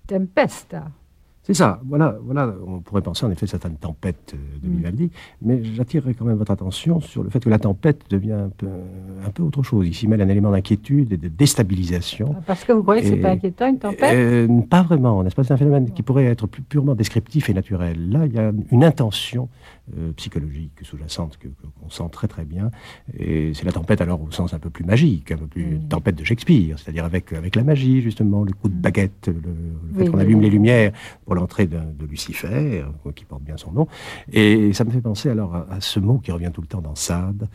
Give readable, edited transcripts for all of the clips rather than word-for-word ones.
tempesta. C'est ça, voilà, on pourrait penser en effet certaines tempêtes de Vivaldi, mais j'attirerai quand même votre attention sur le fait que la tempête devient un peu autre chose. Il s'y mêle un élément d'inquiétude et de déstabilisation. Parce que vous croyez que c'est pas inquiétant, une tempête? Pas vraiment, n'est-ce pas? C'est un phénomène qui pourrait être purement descriptif et naturel. Là, il y a une intention psychologique sous-jacente qu'on sent très très bien, et c'est la tempête alors au sens un peu plus magique, un peu plus tempête de Shakespeare, c'est-à-dire avec la magie justement, le coup de baguette, le fait qu'on allume les lumières pour l'entrée de Lucifer, qui porte bien son nom, et ça me fait penser alors à ce mot qui revient tout le temps dans Sade,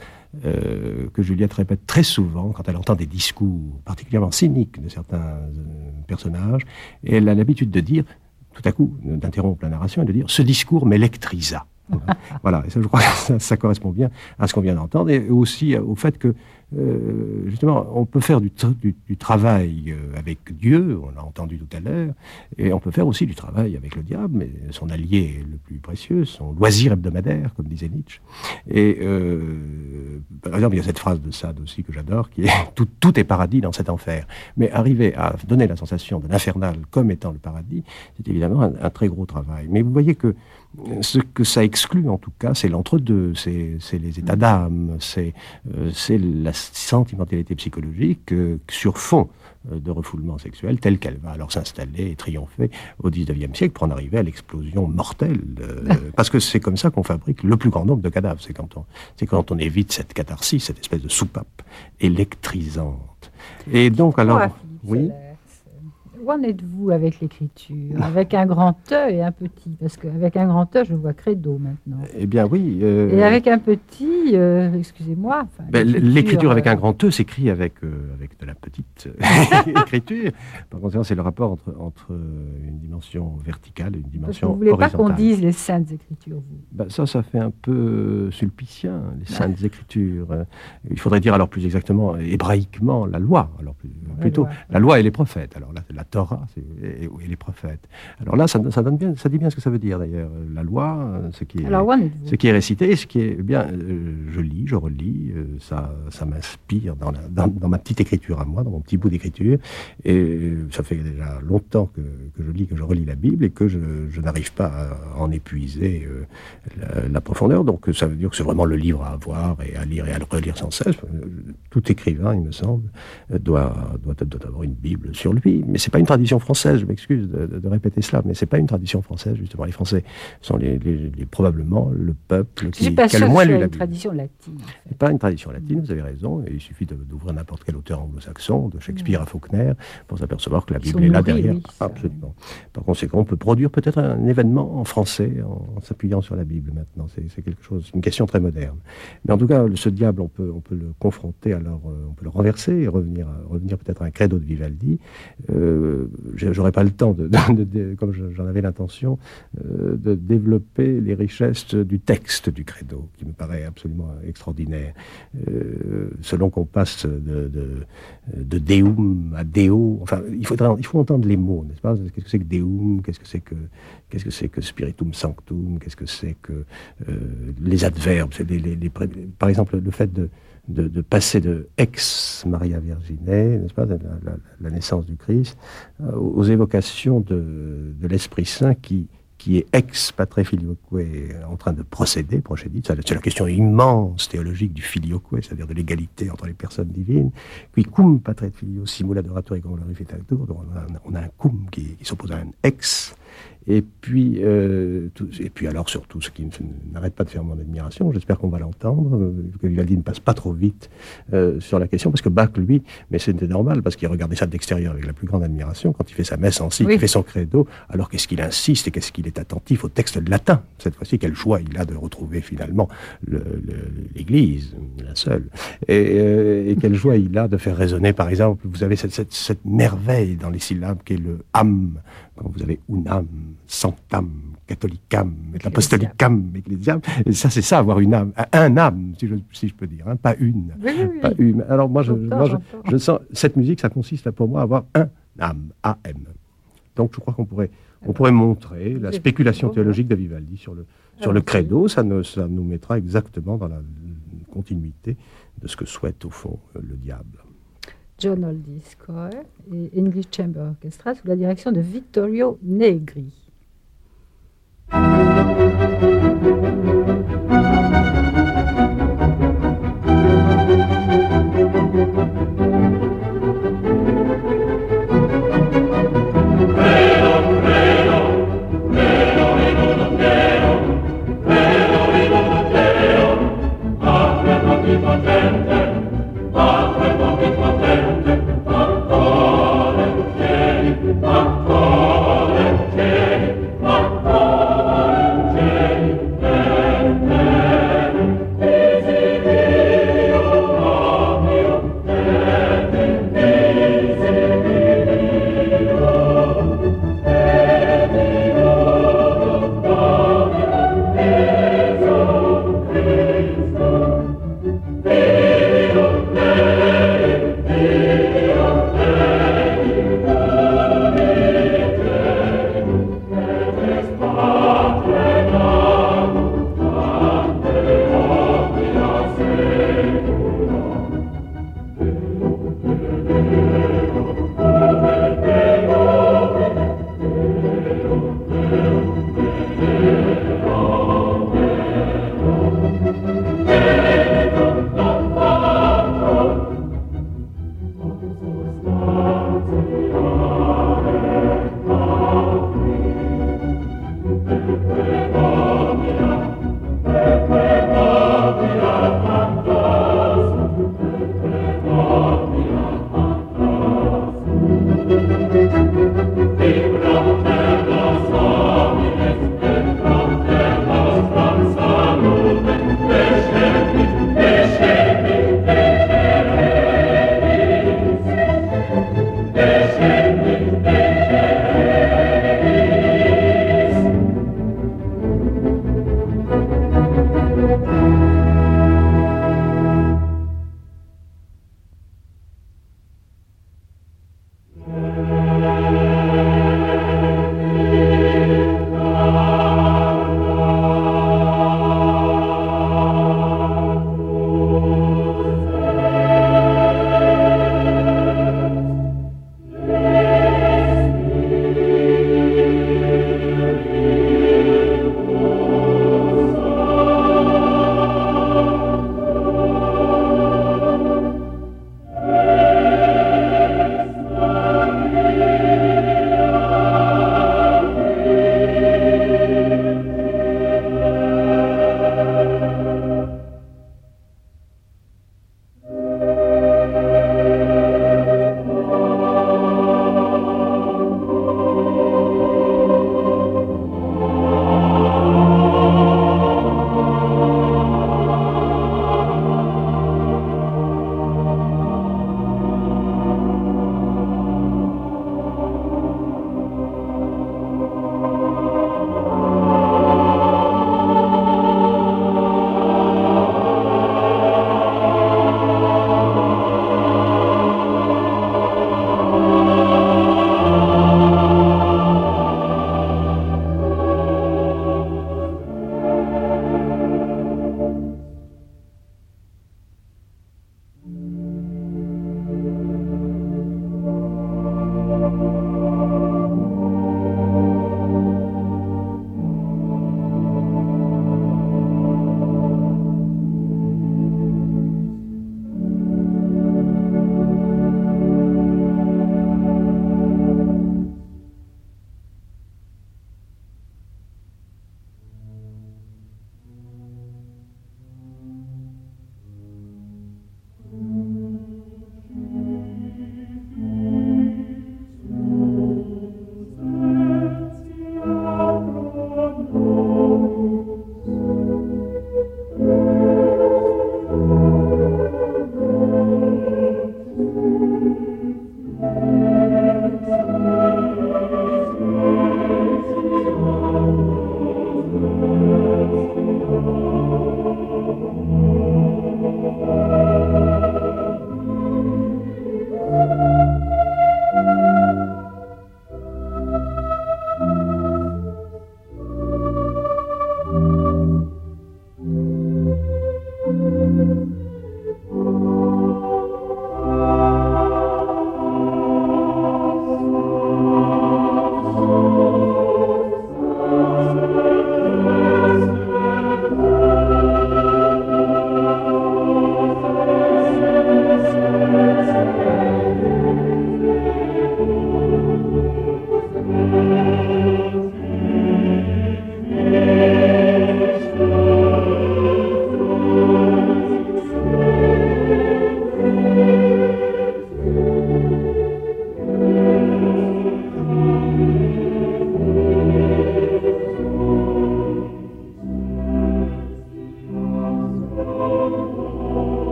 que Juliette répète très souvent quand elle entend des discours particulièrement cyniques de certains personnages, et elle a l'habitude de dire, tout à coup, d'interrompre la narration et de dire « ce discours m'électrisa ». Voilà, et ça, je crois que ça correspond bien à ce qu'on vient d'entendre, et aussi au fait que, justement, on peut faire du travail avec Dieu, on l'a entendu tout à l'heure, et on peut faire aussi du travail avec le diable, mais son allié le plus précieux, son loisir hebdomadaire, comme disait Nietzsche. Et par exemple, il y a cette phrase de Sade aussi que j'adore, qui est « tout est paradis dans cet enfer ». Mais arriver à donner la sensation de l'infernal comme étant le paradis, c'est évidemment un très gros travail. Mais vous voyez que ce que ça exclut, en tout cas, c'est l'entre-deux, c'est les états d'âme, c'est la sentimentalité psychologique sur fond de refoulement sexuel, telle qu'elle va alors s'installer et triompher au XIXe siècle pour en arriver à l'explosion mortelle. Parce que c'est comme ça qu'on fabrique le plus grand nombre de cadavres. C'est quand on évite cette catharsis, cette espèce de soupape électrisante. Et donc, alors... Oui. Où en êtes-vous avec l'écriture? Avec un grand E et un petit? Parce qu'avec un grand E, je vois credo maintenant. Eh bien, oui. Et avec un petit, excusez-moi... l'écriture avec un grand E s'écrit avec de la petite écriture. Par conséquent, c'est le rapport entre une dimension verticale et une dimension horizontale. Vous ne voulez pas qu'on dise les saintes écritures, vous? Ça fait un peu sulpicien, les saintes écritures. Il faudrait dire alors plus exactement, hébraïquement, la loi. Alors plutôt, la loi et les prophètes. Alors là, la Torah et les prophètes. Alors là, ça donne bien, ça dit bien ce que ça veut dire d'ailleurs. La loi, ce qui est récité, ce qui est bien, je relis, ça m'inspire dans ma petite écriture à moi, dans mon petit bout d'écriture. Et ça fait déjà longtemps que je relis la Bible et que je n'arrive pas à en épuiser la profondeur. Donc ça veut dire que c'est vraiment le livre à avoir et à lire et à le relire sans cesse. Tout écrivain, il me semble, doit avoir une Bible sur lui. Mais c'est pas une tradition française, je m'excuse de répéter cela, mais c'est pas une tradition française, justement. Les Français sont probablement le peuple qui a le moins lu la Bible. C'est une tradition latine. C'est pas une tradition latine, vous avez raison. Et il suffit d'ouvrir n'importe quel auteur anglo-saxon, de Shakespeare à Faulkner, pour s'apercevoir que la Bible est là derrière. Oui, absolument. Par conséquent, on peut produire peut-être un événement en français en s'appuyant sur la Bible maintenant. C'est quelque chose, une question très moderne. Mais en tout cas, ce diable, on peut le confronter, alors on peut le renverser et revenir peut-être à un credo de Vivaldi. J'aurais pas le temps, comme j'en avais l'intention, de développer les richesses du texte du credo, qui me paraît absolument extraordinaire. Selon qu'on passe de Deum à Deo, enfin, il faut entendre les mots, n'est-ce pas? Qu'est-ce que c'est que Deum? Qu'est-ce que c'est que Spiritum Sanctum? Qu'est-ce que c'est que les adverbes? Par exemple, le fait de passer de ex Maria Virgine, n'est-ce pas, la naissance du Christ, aux évocations de l'Esprit Saint qui est ex patre filioque, en train de procéder. C'est la question immense théologique du filioque, c'est-à-dire de l'égalité entre les personnes divines. Puis cum patre filio simula adorator et glorificator, on a un cum qui s'oppose à un ex. Et puis alors surtout, ce qui n'arrête pas de faire mon admiration, j'espère qu'on va l'entendre, que Vivaldi ne passe pas trop vite sur la question, parce que Bach, lui, mais c'était normal, parce qu'il regardait ça de l'extérieur avec la plus grande admiration, quand il fait sa messe en si, il fait son credo, alors qu'est-ce qu'il insiste et qu'est-ce qu'il est attentif au texte latin. Cette fois-ci, quel choix il a de retrouver finalement l'Église, la seule. Et quelle joie il a de faire résonner, par exemple, vous avez cette merveille dans les syllabes qui est le âme. Quand vous avez unam, sanctam, catholicam, apostolicam, ecclesiam, et ça, c'est ça, avoir une âme, un âme, si je peux dire, hein, pas une. Oui. Pas une. Alors moi, je sens, cette musique, ça consiste pour moi à avoir un âme, A-M. Donc je crois qu'on pourrait montrer la spéculation théologique de Vivaldi sur le credo, ça nous mettra exactement dans la continuité de ce que souhaite au fond le diable. John Oldies Choir et English Chamber Orchestra sous la direction de Vittorio Negri.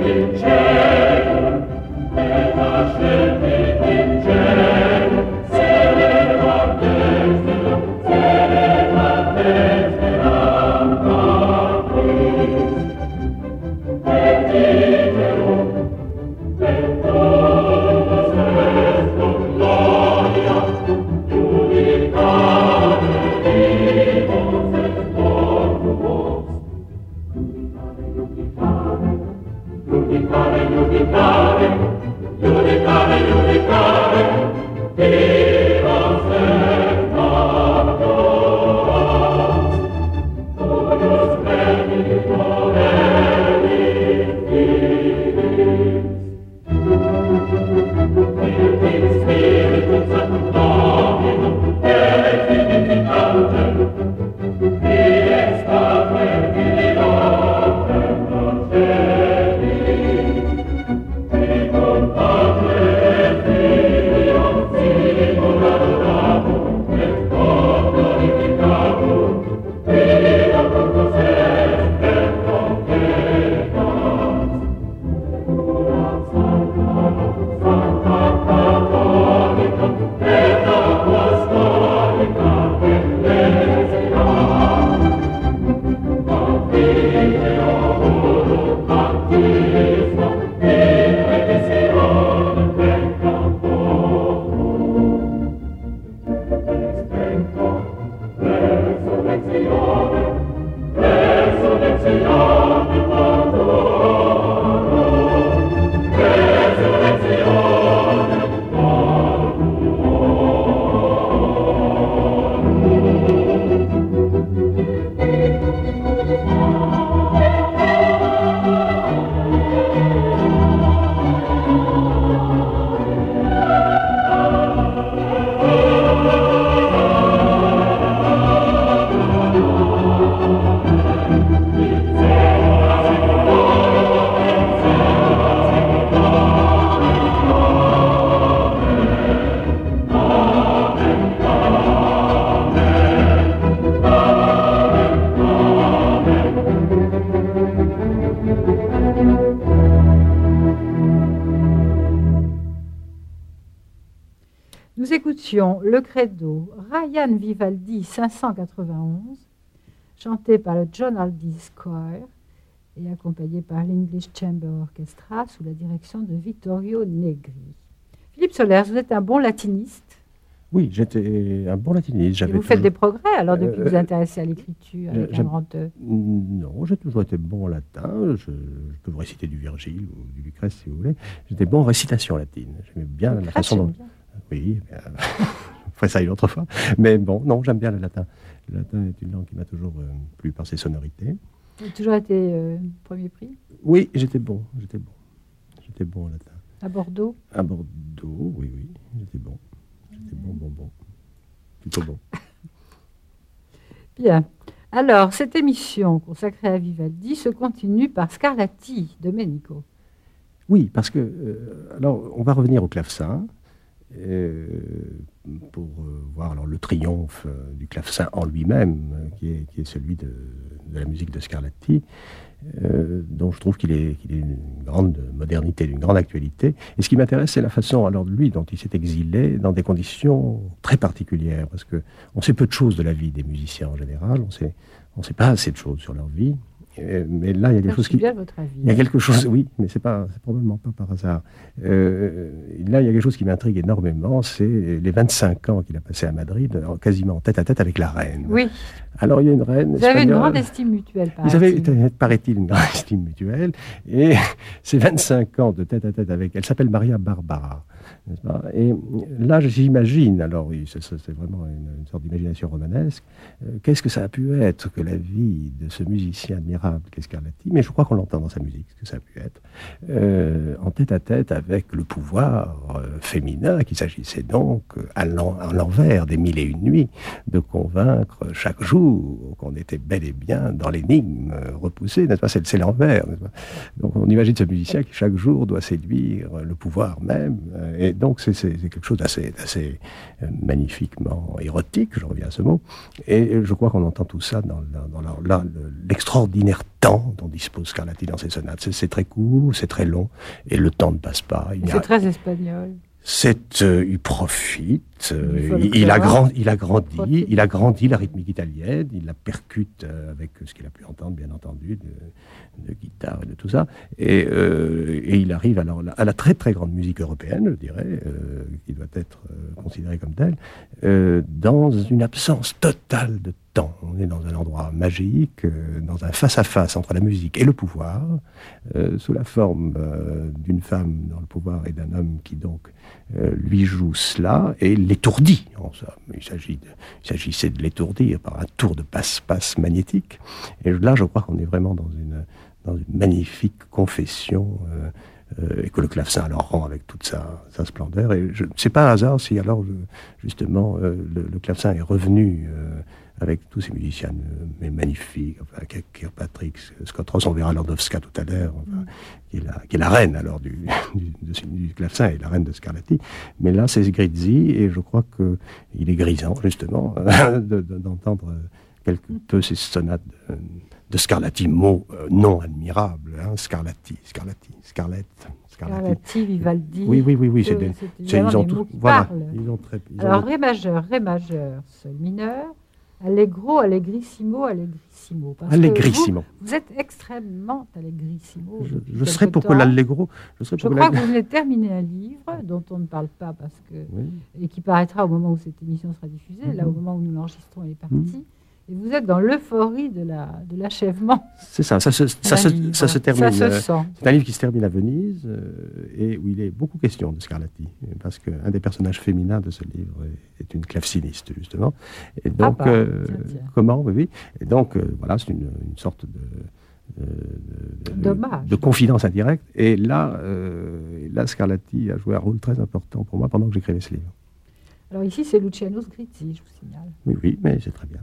Nous écoutions le credo Ryan Vivaldi 591, chanté par le John Aldi's Choir et accompagné par l'English Chamber Orchestra sous la direction de Vittorio Negri. Philippe Solers, vous êtes un bon latiniste? Oui, j'étais un bon latiniste. Et vous faites des progrès alors depuis que vous vous intéressez à l'écriture avec un grand E? Non, j'ai toujours été bon en latin. Je peux vous réciter du Virgile ou du Lucrèce si vous voulez. J'étais bon en récitation latine. J'aimais bien la façon dont... Oui, on ferait ça une autre fois. Mais bon, non, j'aime bien le latin. Le latin est une langue qui m'a toujours plu par ses sonorités. Vous avez toujours été premier prix? Oui, j'étais bon en latin. À Bordeaux? À Bordeaux, oui, j'étais bon. J'étais bon. Plutôt bon. Bien. Alors, cette émission consacrée à Vivaldi se continue par Scarlatti, Domenico. Oui, parce que, alors, on va revenir au clavecin. Pour voir alors, le triomphe du clavecin en lui-même, qui est celui de la musique de Scarlatti, dont je trouve qu'il est d'une grande modernité, d'une grande actualité. Et ce qui m'intéresse, c'est la façon, alors, de lui, dont il s'est exilé dans des conditions très particulières, parce qu'on sait peu de choses de la vie des musiciens en général, on sait pas assez de choses sur leur vie. Mais là, il y a des choses qui... votre avis. Il y a quelque chose, oui, mais c'est probablement pas par hasard. Là, il y a quelque chose qui m'intrigue énormément, c'est les 25 ans qu'il a passé à Madrid, quasiment tête-à-tête avec la reine. Oui. Alors, il y a une reine Vous avez une grande estime mutuelle, paraît-il, une grande estime mutuelle. Et ces 25 ans de tête-à-tête avec elle s'appelle Maria Barbara. N'est-ce pas? Et là, j'imagine, alors oui, c'est vraiment une sorte d'imagination romanesque, qu'est-ce que ça a pu être que la vie de ce musicien admirable qu'est Scarlatti, mais je crois qu'on l'entend dans sa musique, ce que ça a pu être, en tête-à-tête avec le pouvoir féminin, qu'il s'agissait donc, à l'envers des 1001 nuits, de convaincre chaque jour qu'on était bel et bien dans l'énigme repoussée, n'est-ce pas? C'est l'envers, n'est-ce pas? Donc on imagine ce musicien qui chaque jour doit séduire le pouvoir même, Et donc c'est quelque chose d'assez magnifiquement érotique, je reviens à ce mot. Et je crois qu'on entend tout ça dans l'extraordinaire temps dont dispose Scarlatti dans ses sonates. C'est très court, c'est très long, et le temps ne passe pas. C'est très espagnol. Il profite, il a grandi la rythmique italienne, il la percute avec ce qu'il a pu entendre, bien entendu, de guitare et de tout ça, et il arrive alors à la très très grande musique européenne, je dirais, qui doit être considérée comme telle, dans une absence totale de temps. On est dans un endroit magique, dans un face-à-face entre la musique et le pouvoir, sous la forme d'une femme dans le pouvoir et d'un homme qui donc lui joue cela et l'étourdit, en somme. Il s'agissait de l'étourdir par un tour de passe-passe magnétique. Et là, je crois qu'on est vraiment dans une magnifique confession et que le clavecin alors rend avec toute sa splendeur. Et c'est pas un hasard si alors, justement, le clavecin est revenu avec tous ces musiciens mais magnifiques, enfin, Kirkpatrick, Scott Ross, on verra Landowska tout à l'heure, enfin, qui est la reine alors du clavecin et la reine de Scarlatti. Mais là, c'est Grizzi, et je crois qu'il est grisant, justement, d'entendre quelque peu ces sonates de Scarlatti, mot non admirable, hein, Scarlatti, Vivaldi. Oui. Ils ont alors, ré majeur, sol mineur, allegro, allegrissimo. Allegrissimo. Vous êtes extrêmement allegrissimo. Je serais pour que l'allegro... Je crois que vous venez de terminer un livre dont on ne parle pas et qui paraîtra au moment où cette émission sera diffusée. Là, au moment où nous l'enregistrons, il est parti. Et vous êtes dans l'euphorie de l'achèvement. C'est ça, ça se termine. Ça se sent. C'est un livre qui se termine à Venise et où il est beaucoup question de Scarlatti, parce qu'un des personnages féminins de ce livre est une claveciniste, justement. Et donc, tiens. comment, oui. Et donc, voilà, c'est une sorte de confidence indirecte. Et là, Scarlatti a joué un rôle très important pour moi pendant que j'écrivais ce livre. Alors ici, c'est Luciano Grizzi, je vous signale. Oui, mais c'est très bien.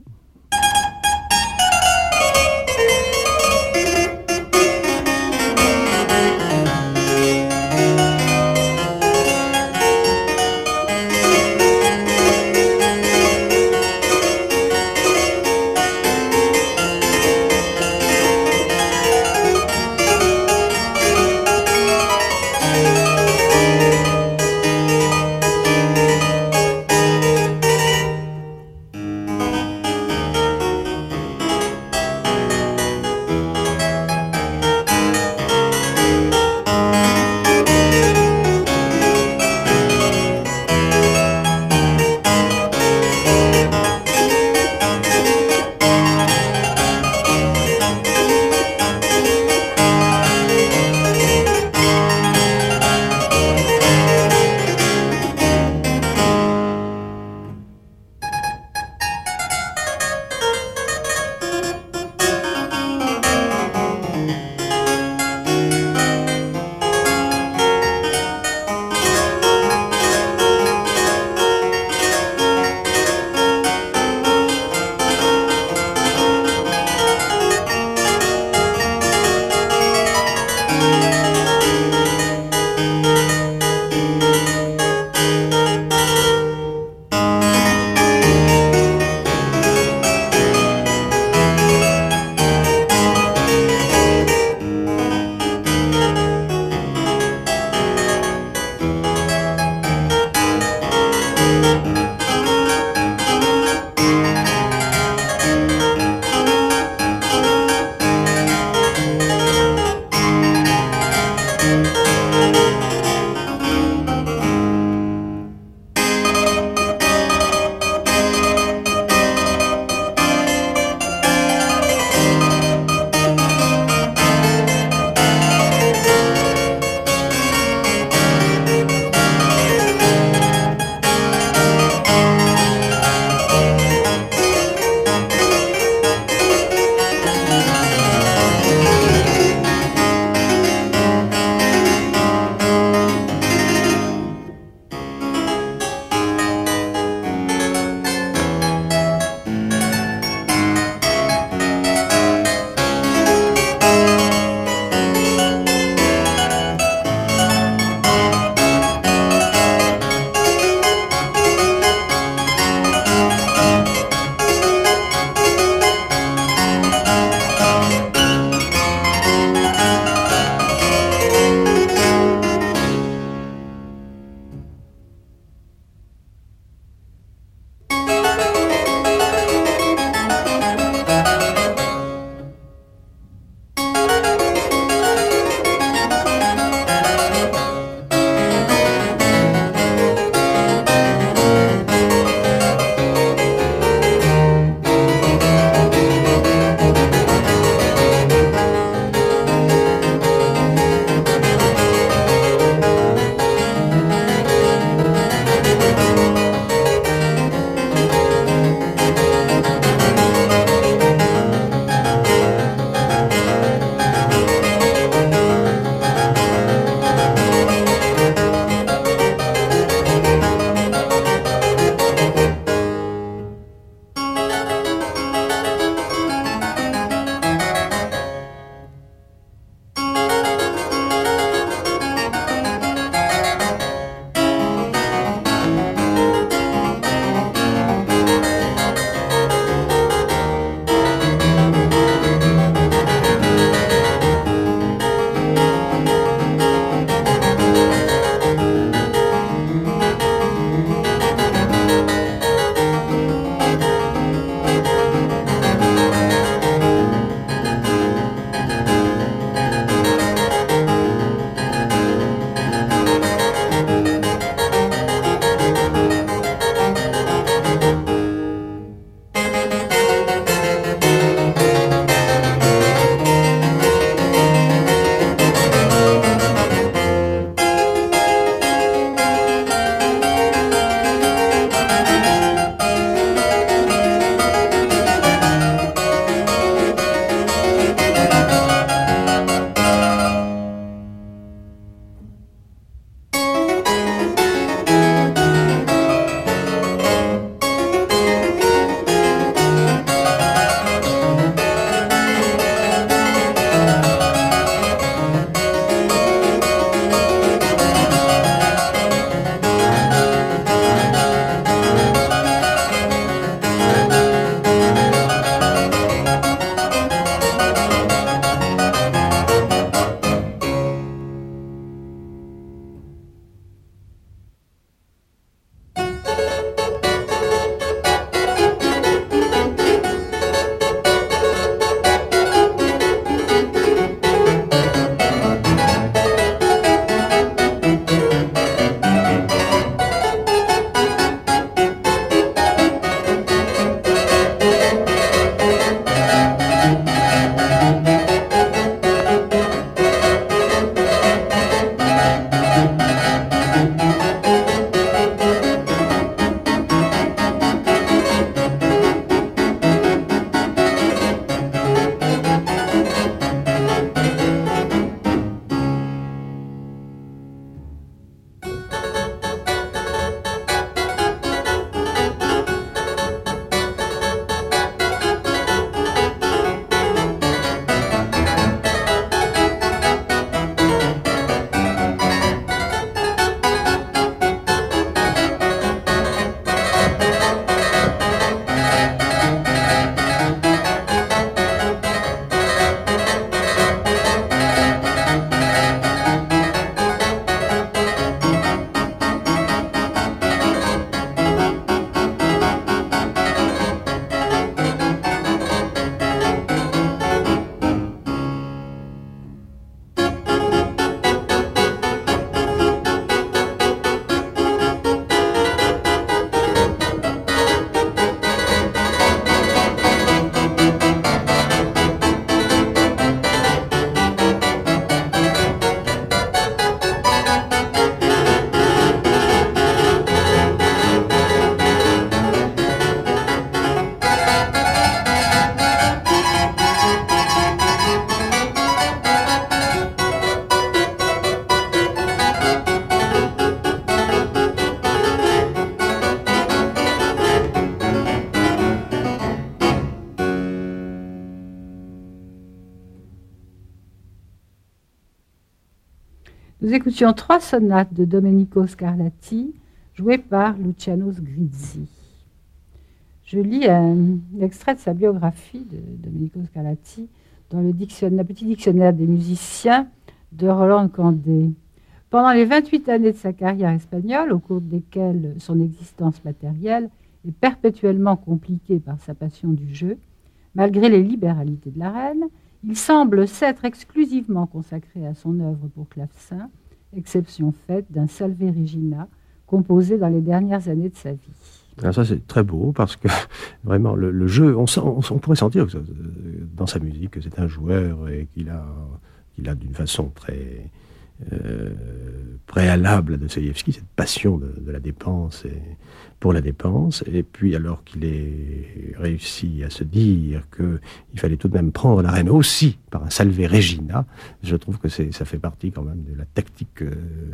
Nous écoutions 3 sonates de Domenico Scarlatti, jouées par Luciano Sgrizzi. Je lis un extrait de sa biographie de Domenico Scarlatti dans le petit dictionnaire des musiciens de Roland Candé. Pendant les 28 années de sa carrière espagnole, au cours desquelles son existence matérielle est perpétuellement compliquée par sa passion du jeu, malgré les libéralités de la reine, il semble s'être exclusivement consacré à son œuvre pour clavecin, exception faite d'un Salve Regina composé dans les dernières années de sa vie. Alors ça, c'est très beau parce que vraiment le jeu, on pourrait sentir que, dans sa musique que c'est un joueur et qu'il a d'une façon très préalable à Dostoïevski cette passion de la dépense et pour la dépense, et puis alors qu'il ait réussi à se dire qu'il fallait tout de même prendre la reine aussi par un Salve Regina, je trouve que ça fait partie quand même de la tactique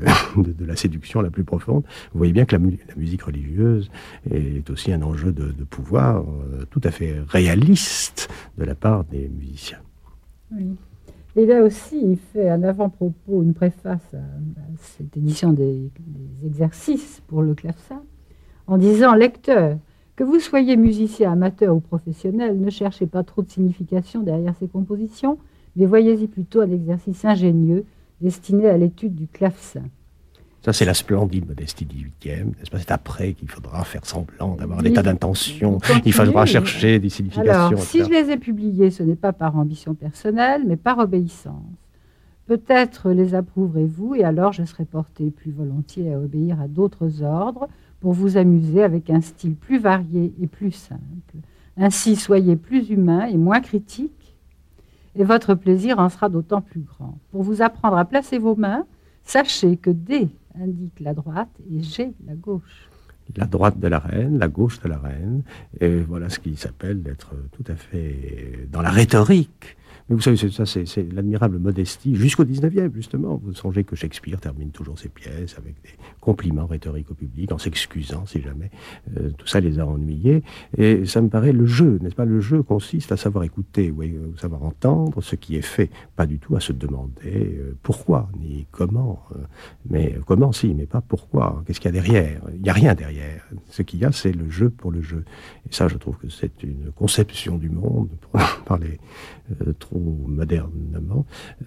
de la séduction la plus profonde. Vous voyez bien que la musique religieuse est aussi un enjeu de pouvoir tout à fait réaliste de la part des musiciens. Oui. Et là aussi, il fait un avant-propos, une préface à cette édition des exercices pour le clavecin, en disant « Lecteur, que vous soyez musicien amateur ou professionnel, ne cherchez pas trop de signification derrière ces compositions, mais voyez-y plutôt un exercice ingénieux destiné à l'étude du clavecin. » Ça, c'est la splendide modestie du 8e, n'est-ce pas? C'est après qu'il faudra faire semblant d'avoir l'état d'intention, il faudra chercher des significations. Alors, si je les ai publiés, ce n'est pas par ambition personnelle, mais par obéissance. Peut-être les approuverez-vous, et alors je serai porté plus volontiers à obéir à d'autres ordres, pour vous amuser avec un style plus varié et plus simple. Ainsi, soyez plus humain et moins critique, et votre plaisir en sera d'autant plus grand. Pour vous apprendre à placer vos mains, sachez que D indique la droite et G la gauche. La droite de la reine, la gauche de la reine, et voilà ce qui s'appelle d'être tout à fait dans la rhétorique. Mais vous savez, c'est l'admirable modestie jusqu'au 19e, justement. Vous songez que Shakespeare termine toujours ses pièces avec des compliments rhétoriques au public, en s'excusant si jamais tout ça les a ennuyés. Et ça me paraît le jeu, n'est-ce pas? Le jeu consiste à savoir écouter, ou à savoir entendre ce qui est fait, pas du tout à se demander pourquoi, ni comment. Mais comment si, mais pas pourquoi. Qu'est-ce qu'il y a derrière? Il n'y a rien derrière. Ce qu'il y a, c'est le jeu pour le jeu. Et ça, je trouve que c'est une conception du monde, pour parler trop modernement,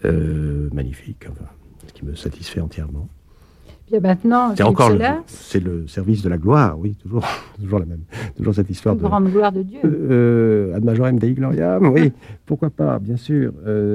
magnifique, enfin, ce qui me satisfait entièrement. Bien maintenant, c'est le service de la gloire, oui, toujours la même, toujours cette histoire de grande gloire de Dieu. Ad majorem Dei gloriam, oui, pourquoi pas, bien sûr.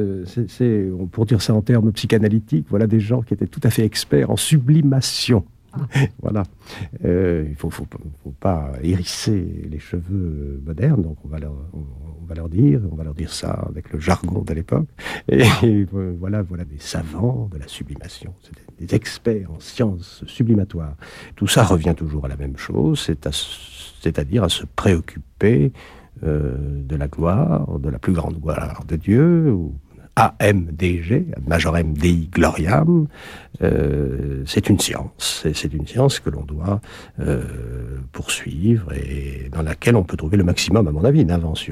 Pour dire ça en termes psychanalytiques, voilà des gens qui étaient tout à fait experts en sublimation. Voilà. Il ne faut pas hérisser les cheveux modernes, donc on va leur dire ça avec le jargon de l'époque. Et voilà des savants de la sublimation, des experts en sciences sublimatoires. Tout ça revient toujours à la même chose, c'est-à-dire à se préoccuper de la gloire, de la plus grande gloire de Dieu, ou AMDG, Ad majorem Dei gloriam, c'est une science. C'est une science que l'on doit poursuivre et dans laquelle on peut trouver le maximum, à mon avis, d'invention.